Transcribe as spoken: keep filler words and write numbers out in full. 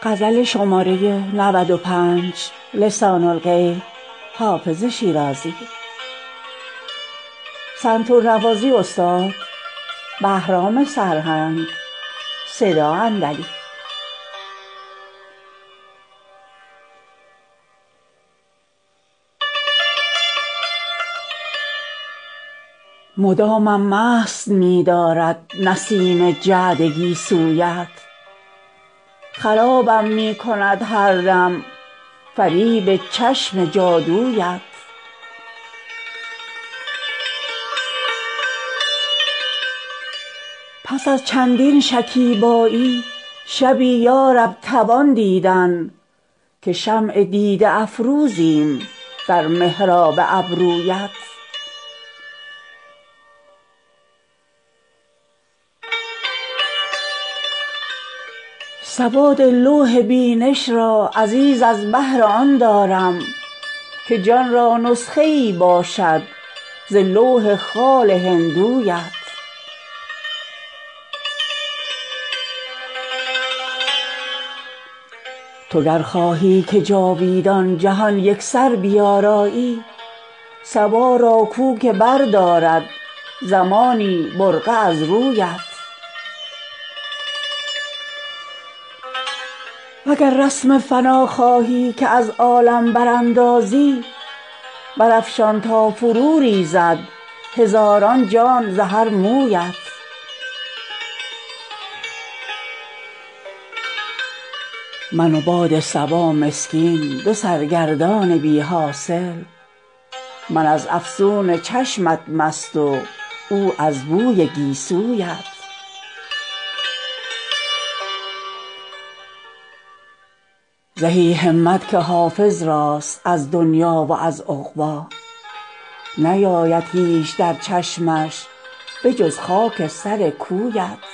غزل شماره نود و پنج لسان الغیب حافظ شیرازی. سنتور نوازی استاد بهرام سرهنگ. صدا اندلی. مدامم مست می دارد نسیم جعد گیسویت، خرابم می کند هر دم فریب چشم جادویت. پس از چندین شکیبایی شبی یارب توان دیدن که شمع دیده افروزیم در محراب ابرویت. سواد لوح بینش را عزیز از بهر آن دارم که جان را نسخه ای باشد ز لوح خال هندویت. تو گر خواهی که جاویدان جهان یکسر بیارایی، صبا را کو که بردارد زمانی برقع از رویت. وگر رسم فنا خواهی که از عالم براندازی، برافشان تا فرو ریزد هزاران جان ز هر مویت. من و باد صبا مسکین دو سرگردان بی حاصل، من از افسون چشمت مست و او از بوی گیسویت. زهی همت که حافظ راست از دنیا و از عقبی، نیاید هیچ در چشمش به جز خاک سر کویت.